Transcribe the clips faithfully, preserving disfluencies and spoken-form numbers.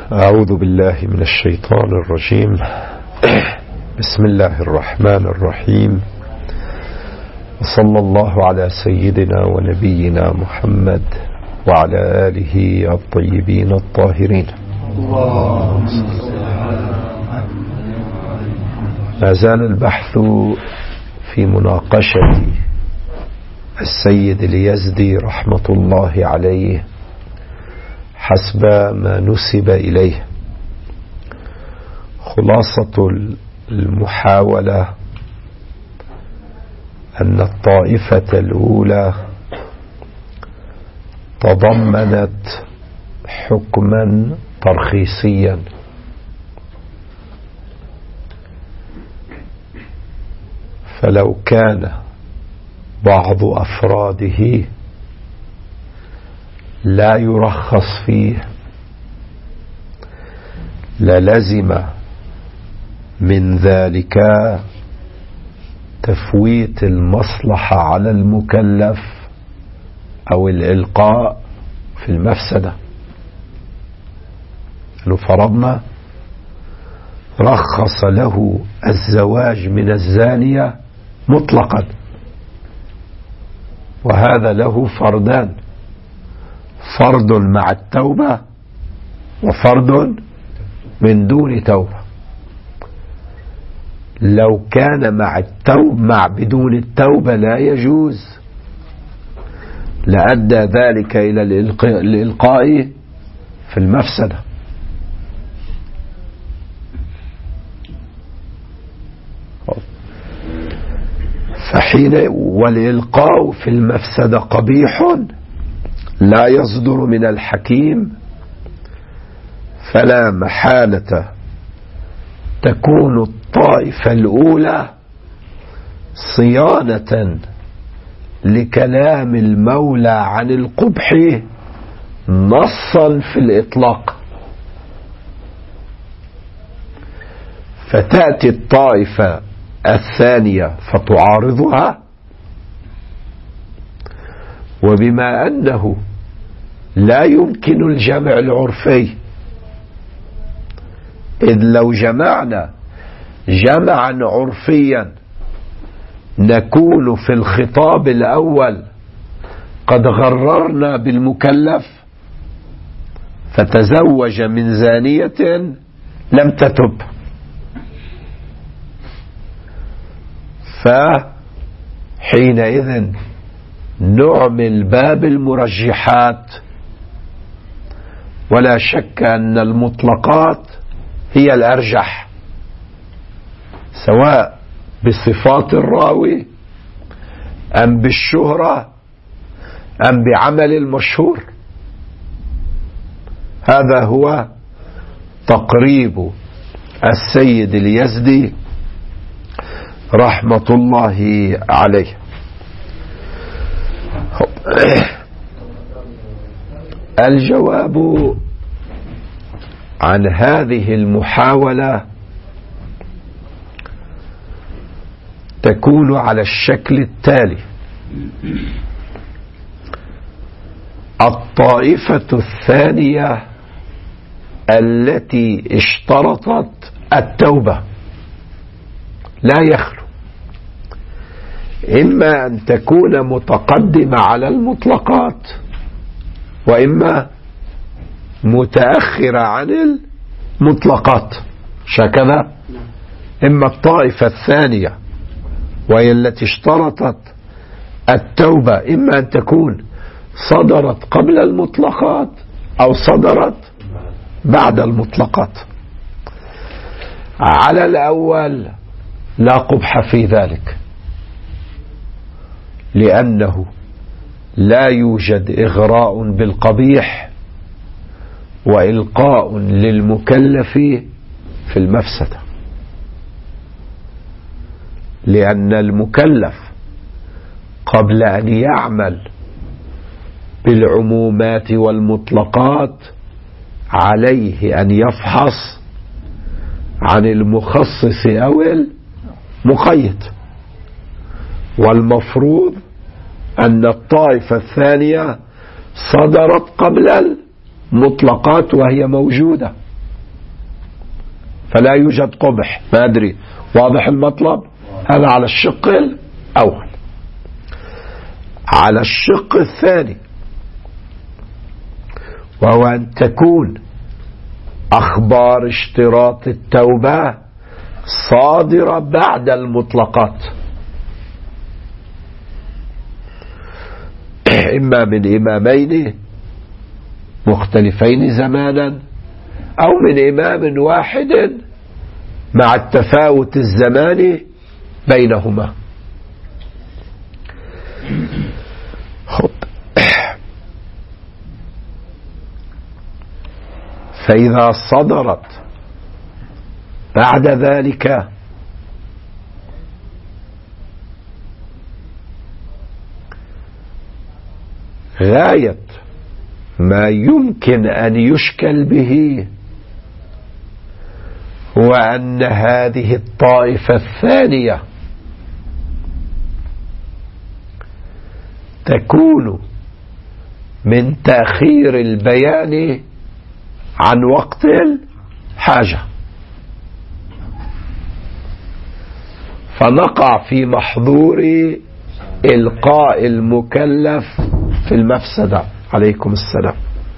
أعوذ بالله من الشيطان الرجيم. بسم الله الرحمن الرحيم، وصلى الله على سيدنا ونبينا محمد وعلى آله الطيبين الطاهرين. ما زال البحث في مناقشة السيد اليزدي رحمة الله عليه حسب ما نسب إليه. خلاصة المحاولة أن الطائفة الأولى تضمنت حكما ترخيصيا، فلو كان بعض أفراده لا يرخص فيه للزم من ذلك تفويت المصلحة على المكلف أو الإلقاء في المفسدة. لو فرضنا رخص له الزواج من الزانية مطلقا، وهذا له فردان: فرد مع التوبة وفرد من دون توبة. لو كان مع التوبة مع بدون التوبة لا يجوز، لأدى ذلك إلى الإلقاء في المفسدة. فحين والإلقاء في المفسدة قبيح لا يصدر من الحكيم، فلا محالة تكون الطائفة الأولى صيانة لكلام المولى عن القبح نصا في الإطلاق، فتأتي الطائفة الثانية فتعارضها، وبما أنه لا يمكن الجمع العرفي، إذ لو جمعنا جمعا عرفيا نكون في الخطاب الأول قد غررنا بالمكلف فتزوج من زانية لم تتب، فحينئذ نعمل باب المرجحات، ولا شك أن المطلقات هي الأرجح، سواء بصفات الراوي أم بالشهرة أم بعمل المشهور. هذا هو تقريب السيد اليزدي رحمة الله عليه. الجواب عن هذه المحاولة تكون على الشكل التالي: الطائفة الثانية التي اشترطت التوبة لا يخلو إما أن تكون متقدمة على المطلقات، وإما متأخرة عن المطلقات. شكذا إما الطائفة الثانية وهي التي اشترطت التوبة إما أن تكون صدرت قبل المطلقات أو صدرت بعد المطلقات. على الأول لا قبح في ذلك، لأنه لا يوجد إغراء بالقبيح وإلقاء للمكلف في المفسدة، لأن المكلف قبل أن يعمل بالعمومات والمطلقات عليه أن يفحص عن المخصص أو المقيد، والمفروض أن الطائفة الثانية صدرت قبل المطلقات وهي موجودة، فلا يوجد قبح. ما أدري واضح المطلب؟ هذا على الشق الأول. على الشق الثاني، وهو أن تكون أخبار اشتراط التوبة صادرة بعد المطلقات، إما من إمامين مختلفين زمانا أو من إمام واحد مع التفاوت الزماني بينهما. فإذا صدرت بعد ذلك غاية ما يمكن أن يشكل به هو أن هذه الطائفة الثانية تكون من تأخير البيان عن وقت الحاجة، فنقع في محظور إلقاء المكلف في المفسدة. عليكم السلام.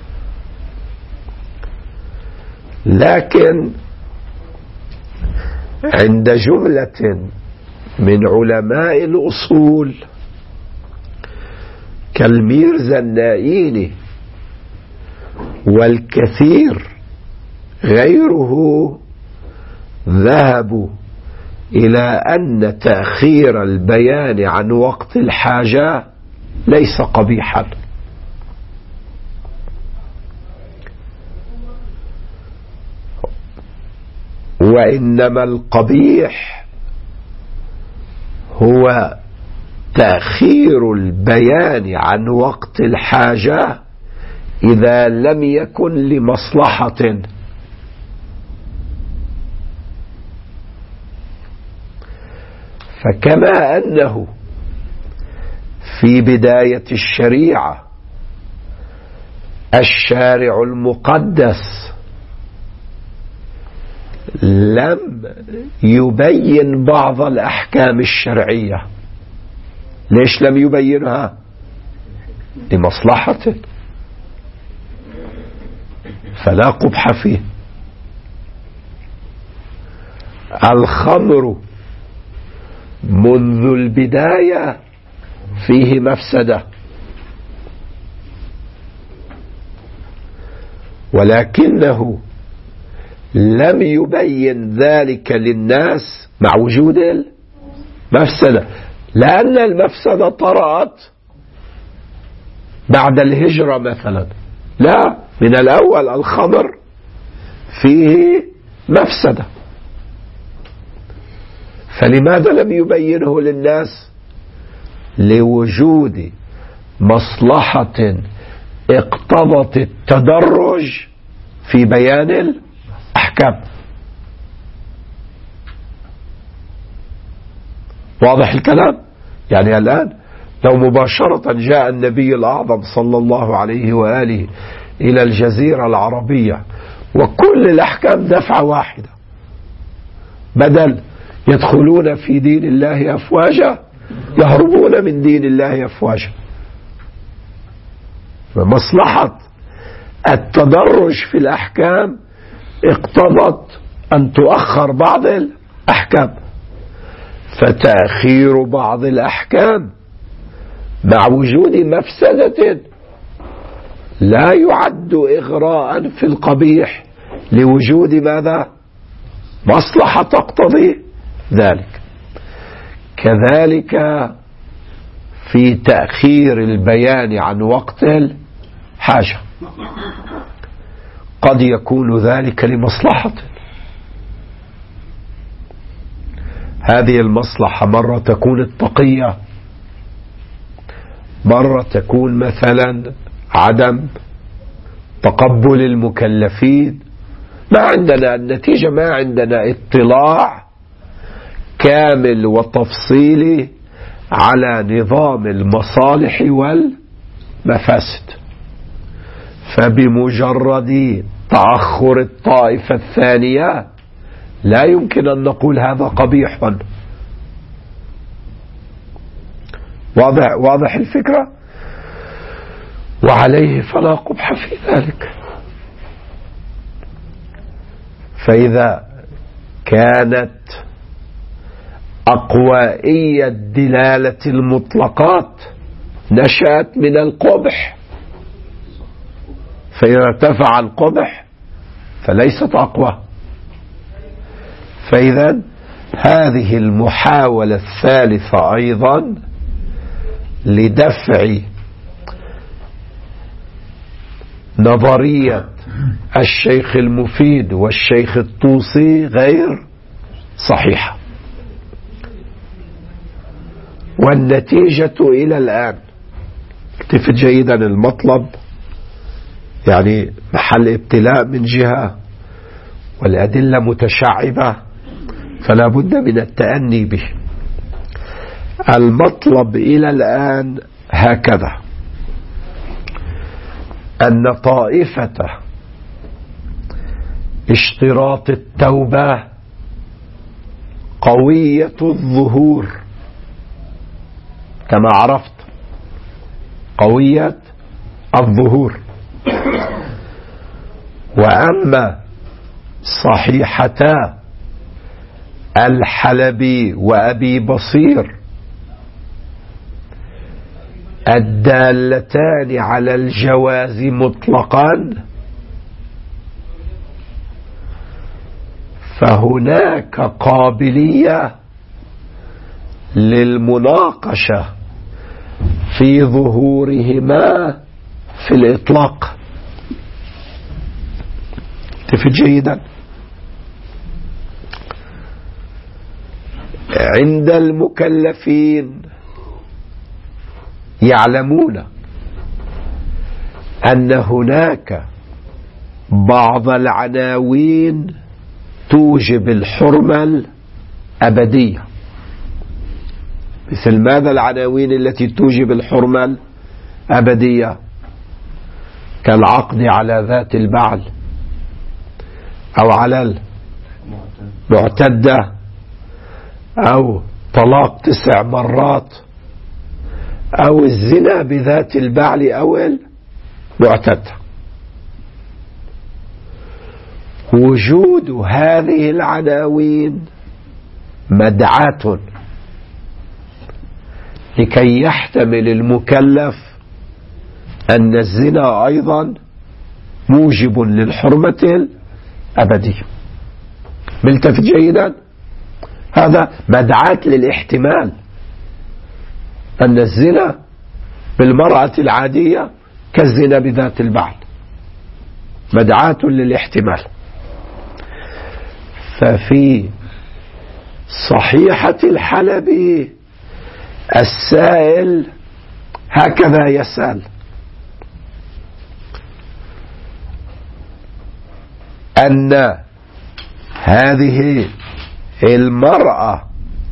لكن عند جملة من علماء الأصول كالميرزا النائيني والكثير غيره ذهبوا إلى أن تأخير البيان عن وقت الحاجة ليس قبيحا، وإنما القبيح هو تأخير البيان عن وقت الحاجة إذا لم يكن لمصلحة. فكما أنه في بداية الشريعة الشارع المقدس لم يبين بعض الأحكام الشرعية. ليش لم يبينها؟ لمصلحة، فلا قبح فيه. الخمر منذ البداية فيه مفسدة، ولكنه لم يبين ذلك للناس مع وجود المفسدة، لأن المفسدة طرأت بعد الهجرة مثلا. لا، من الأول الخمر فيه مفسدة، فلماذا لم يبينه للناس؟ لوجود مصلحة اقتضت التدرج في بيان الأحكام. واضح الكلام؟ يعني الآن لو مباشرة جاء النبي الأعظم صلى الله عليه وآله إلى الجزيرة العربية وكل الأحكام دفعة واحدة، بدل يدخلون في دين الله أفواجا يهربون من دين الله أفواجا. فمصلحة التدرج في الأحكام اقتضت أن تؤخر بعض الأحكام، فتأخير بعض الأحكام مع وجود مفسدة لا يعد إغراء في القبيح لوجود ماذا؟ مصلحة تقتضي ذلك. كذلك في تأخير البيان عن وقت الحاجة قد يكون ذلك لمصلحة. هذه المصلحة مرة تكون التقية، مرة تكون مثلا عدم تقبل المكلفين. ما عندنا النتيجة، ما عندنا اطلاع كامل وتفصيلي على نظام المصالح والمفاسد، فبمجرد تأخر الطائفة الثانية لا يمكن أن نقول هذا قبيح. واضح واضح الفكرة، وعليه فلا قبح في ذلك. فإذا كانت أقوائية دلالة المطلقات نشأت من القبح، فإذا ارتفع القبح فليست أقوى. فإذا هذه المحاولة الثالثة أيضا لدفع نظرية الشيخ المفيد والشيخ الطوسي غير صحيحة. والنتيجة إلى الآن، اكتفت جيدا المطلب يعني محل ابتلاء من جهة والأدلة متشعبة، فلا بد من التأني به. المطلب إلى الآن هكذا: أن طائفة اشتراط التوبة قوية الظهور كما عرفت، قوية الظهور. وأما صحيحتا الحلبي وأبي بصير الدالتان على الجواز مطلقا، فهناك قابلية للمناقشة في ظهورهما في الإطلاق. تفهم جيدا؟ عند المكلفين يعلمون أن هناك بعض العناوين توجب الحرمة الأبدية. مثل ماذا العناوين التي توجب الحرمة الأبدية؟ كالعقد على ذات البعل، أو على المعتدة، أو طلاق تسع مرات، أو الزنا بذات البعل أو المعتدة. وجود هذه العناوين مدعاة لكي يحتمل المكلف أن الزنا أيضا موجب للحرمة الأبدية. ملتفت جيدا؟ هذا مدعاة للاحتمال أن الزنا بالمرأة العادية كالزنا بذات البعل، مدعاة للاحتمال. ففي صحيحة الحلبي السائل هكذا يسأل: أن هذه المرأة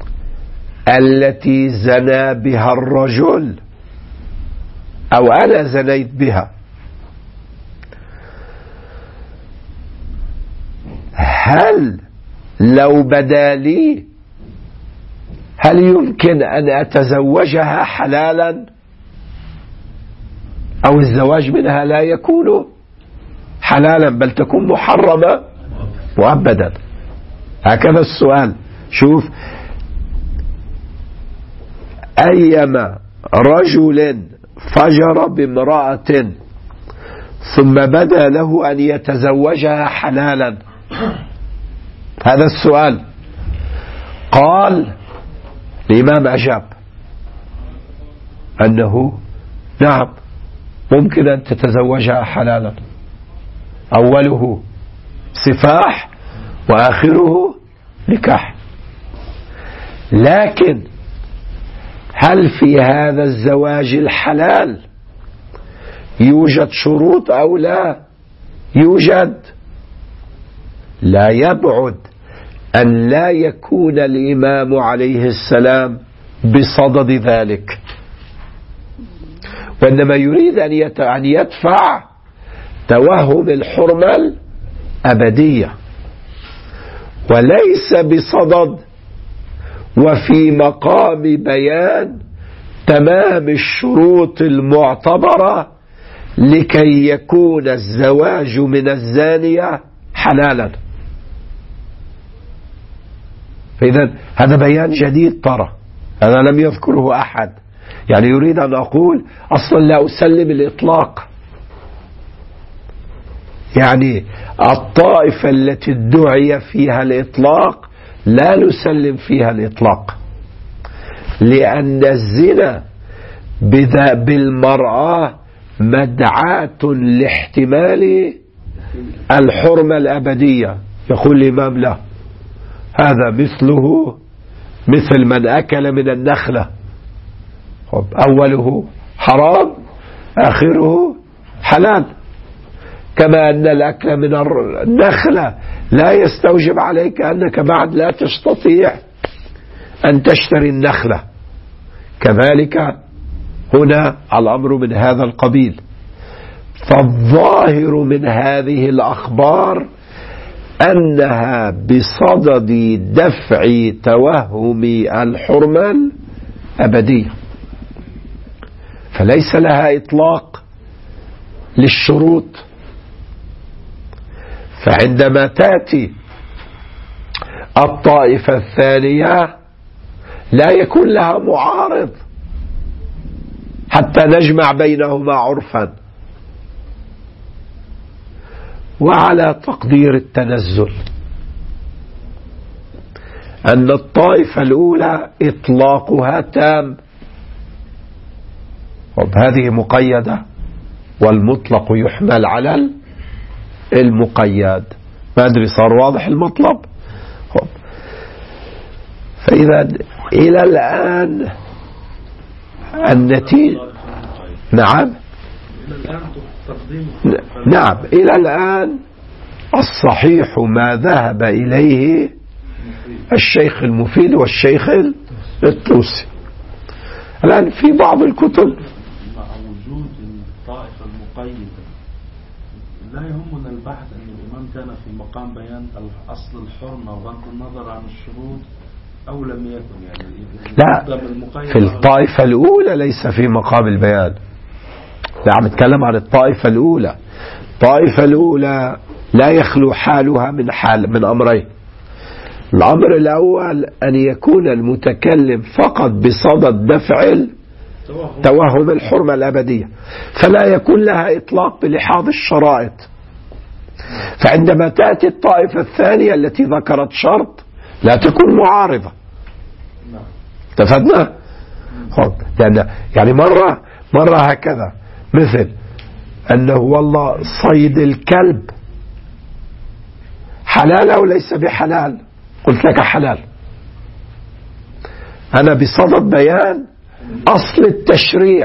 التي زنى بها الرجل أو أنا زنيت بها، هل لو بدا لي هل يمكن أن أتزوجها حلالا، أو الزواج منها لا يكون حلالا بل تكون محرمة مؤبدا؟ هكذا السؤال. شوف، أيما رجل فجر بامرأة ثم بدا له أن يتزوجها حلالا، هذا السؤال. قال الإمام أجاب أنه نعم ممكن أن تتزوجها حلالا، أوله سفاح وآخره نكاح. لكن هل في هذا الزواج الحلال يوجد شروط أو لا يوجد؟ لا يبعد أن لا يكون الإمام عليه السلام بصدد ذلك، وإنما يريد أن يدفع توهم الحرمة الأبدية. وليس بصدد وفي مقام بيان تمام الشروط المعتبرة لكي يكون الزواج من الزانية حلالا. فإذا هذا بيان جديد ترى، هذا لم يذكره أحد. يعني يريد أن أقول أصلا لا أسلم الإطلاق، يعني الطائفة التي ادعي فيها الإطلاق لا نسلم فيها الإطلاق، لأن الزنا بالمرأة مدعاة لاحتمال الحرمة الأبدية. يقول الإمام له هذا مثله مثل من أكل من النخلة، أوله حرام آخره حلال، كما أن الأكل من النخلة لا يستوجب عليك أنك بعد لا تستطيع أن تشتري النخلة، كذلك هنا الأمر من هذا القبيل. فالظاهر من هذه الأخبار أنها بصدد دفع توهم الحرمة الأبدية، فليس لها إطلاق للشروط. فعندما تأتي الطائفة الثانية لا يكون لها معارض حتى نجمع بينهما عرفا. وعلى تقدير التنزل أن الطائفة الأولى إطلاقها تام، وهذه مقيدة، والمطلق يحمل على المقيد. ما أدري صار واضح المطلب؟ فإذا إلى الآن النتيجة نعم نعم إلى الآن الصحيح ما ذهب إليه الشيخ المفيد والشيخ الطوسي. الآن في بعض الكتب مع وجود الطائفة المقيدة لا يهمنا البحث أن الإمام كان في مقام بيان أصل الحرمة وغض النظر عن الشروط أو لم يكن، يعني لا، في الطائفة الأولى ليس في مقام البيان. نعم نتكلم عن الطائفة الأولى. الطائفة الأولى لا يخلو حالها من حال من أمرين. الأمر الأول أن يكون المتكلم فقط بصدد دفع توهم الحرمة الأبدية، فلا يكون لها إطلاق بلحاظ الشرائط. فعندما تأتي الطائفة الثانية التي ذكرت شرط لا تكون معارضة. اتفقنا؟ لأن يعني مرة مرة هكذا، مثل أنه والله صيد الكلب حلال أو ليس بحلال، قلت لك حلال. أنا بصدد بيان أصل التشريع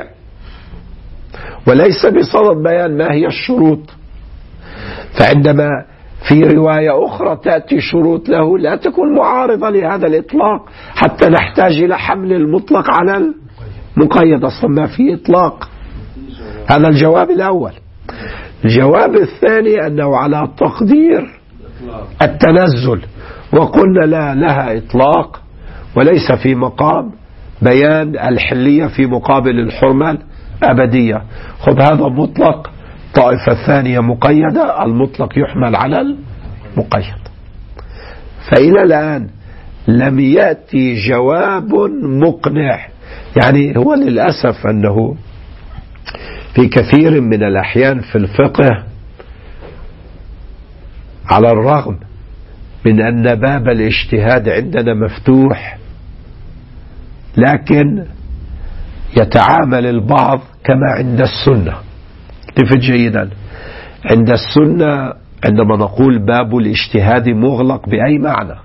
وليس بصدد بيان ما هي الشروط. فعندما في رواية أخرى تأتي شروط له لا تكون معارضة لهذا الإطلاق حتى نحتاج إلى حمل المطلق على المقيد. أصلا ما في إطلاق. هذا الجواب الأول. الجواب الثاني أنه على تقدير التنزل، وقلنا لا لها إطلاق وليس في مقام بيان الحلية في مقابل الحرمة الأبدية. خذ هذا مطلق، طائفة الثانية مقيدة، المطلق يحمل على المقيد. فإلى الآن لم يأتي جواب مقنع. يعني هو للأسف أنه في كثير من الأحيان في الفقه، على الرغم من أن باب الاجتهاد عندنا مفتوح، لكن يتعامل البعض كما عند السنة. تفت جيدا، عند السنة عندما نقول باب الاجتهاد مغلق بأي معنى؟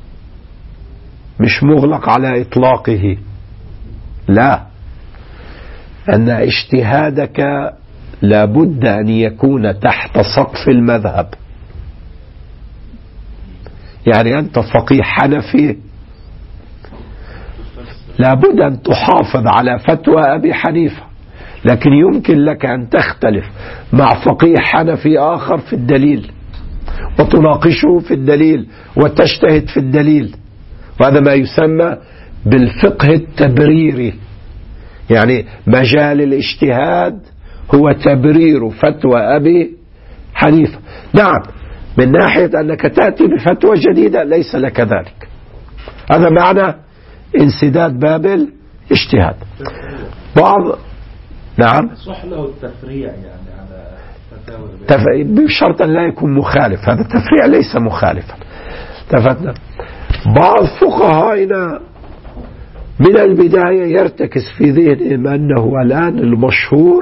مش مغلق على إطلاقه، لا، أن اجتهادك لابد أن يكون تحت سقف المذهب. يعني أنت فقيه حنفي لابد أن تحافظ على فتوى أبي حنيفة، لكن يمكن لك أن تختلف مع فقيه حنفي آخر في الدليل، وتناقشه في الدليل وتجتهد في الدليل. وهذا ما يسمى بالفقه التبريري، يعني مجال الاجتهاد هو تبرير فتوى أبي حنيفة. نعم، من ناحية أنك تأتي بفتوى جديدة ليس لك ذلك، هذا معنى انسداد باب الاجتهاد. بعض نعم صح له التفريع يعني على فتاوى تف... بشرط أن لا يكون مخالف، هذا التفريع ليس مخالفا. تفتنا بعض فقهائنا من البداية يرتكز في ذهنهم أنه الآن المشهور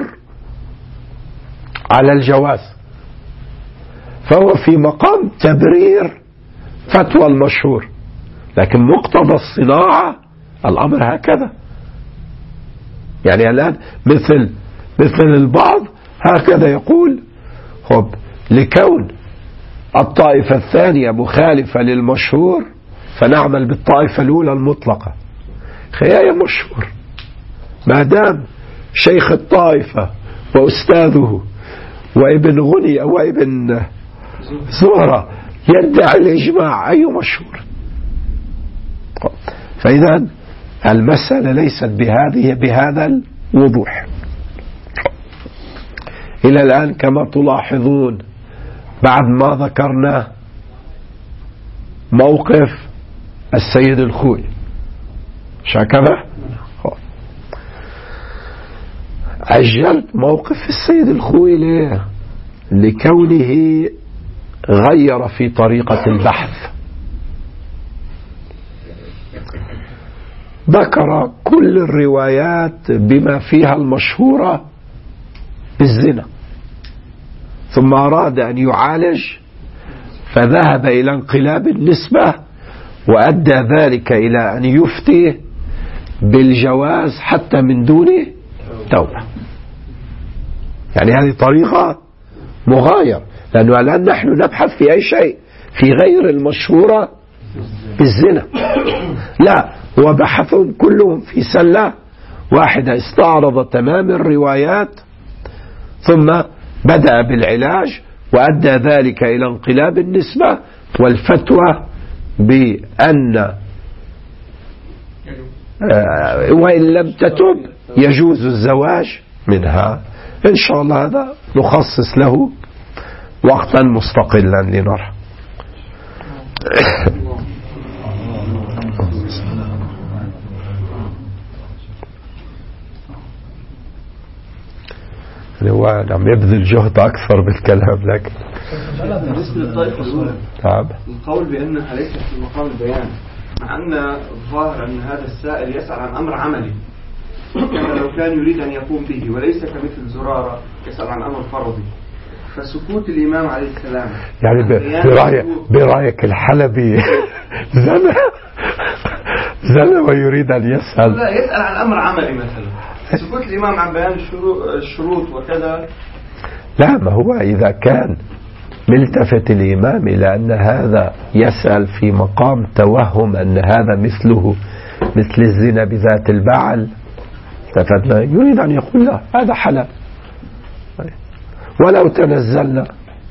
على الجواز، فهو في مقام تبرير فتوى المشهور، لكن مقتضى الصناعة الأمر هكذا. يعني الآن مثل مثل البعض هكذا يقول خب لكون الطائفة الثانية مخالفة للمشهور فنعمل بالطائفة الأولى المطلقة. خيايا مشهور، ما دام شيخ الطائفة وأستاذه وابن غني أو ابن زهرة يدعي الإجماع، أي مشهور؟ فإذا المسألة ليست بهذه بهذا الوضوح. إلى الآن كما تلاحظون بعد ما ذكرنا موقف السيد الخوي شاكذا عجلت موقف السيد الخوي ليه؟ لكونه غير في طريقة البحث، ذكر كل الروايات بما فيها المشهورة بالزنا، ثم أراد أن يعالج فذهب إلى انقلاب النسبة، وأدى ذلك إلى أن يفتي بالجواز حتى من دون توبة. يعني هذه طريقة مغاير، لأنه الآن نحن نبحث في أي شيء في غير المشهورة بالزنا، لا، هو بحثهم كلهم في سلة واحدة، استعرض تمام الروايات ثم بدأ بالعلاج، وأدى ذلك إلى انقلاب النسبة والفتوى بأن وإن لم تتب يجوز الزواج منها. إن شاء الله هذا نخصص له وقتا مستقلا لنرى. هو عم يبذل جهد أكثر بالكلام، لكن بالنسبة للطائفة الأولى نعم القول بأنها ليست في مقام البيان، مع أن الظاهر أن هذا السائل يسأل عن أمر عملي كما لو كان يريد أن يقوم به، وليس كمثل زرارة يسأل عن أمر فرضي. فسكوت الإمام عليه السلام يعني برأيك, برأيك الحلبي زنى زنى ويريد أن يسأل، لا، يسأل عن أمر عملي مثلا، سكوت الإمام عن بيان الشروط وكذا. لا، ما هو إذا كان ملتفت الإمام إلى أن هذا يسأل في مقام توهم أن هذا مثله مثل الزنا بذات البعل، يريد أن يقول لا هذا حلال، ولو تنزلنا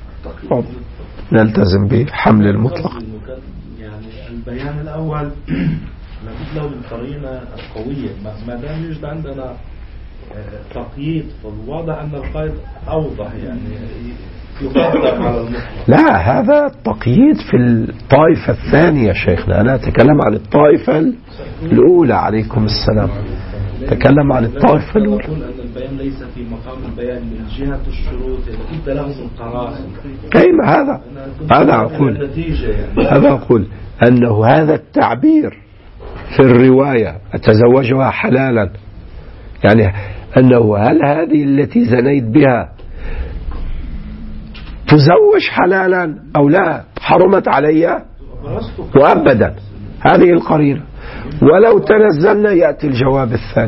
نلتزم بحمل المطلق. يعني البيان الأول لابد له من قرينة قوية، ما دام يوجد عندنا تقييد فالواضح أن القيد أوضح، يعني يقدر على المطلق. لا، هذا التقييد في الطائفة الثانية شيخنا، أنا أتكلم عن الطائفة الأولى عليكم السلام، تكلم عن الطائفة الأولى. أقول أن البيان ليس في مقام البيان من جهة الشروط، لابد له من قرائن. كيف هذا؟ هذا أقول هذا أقول أنه هذا التعبير في الرواية أتزوجها حلالا، يعني أنه هل هذه التي زنيت بها تزوج حلالا أو لا، حرمت علي وأبدا، هذه القرينة. ولو تنزلنا يأتي الجواب الثاني.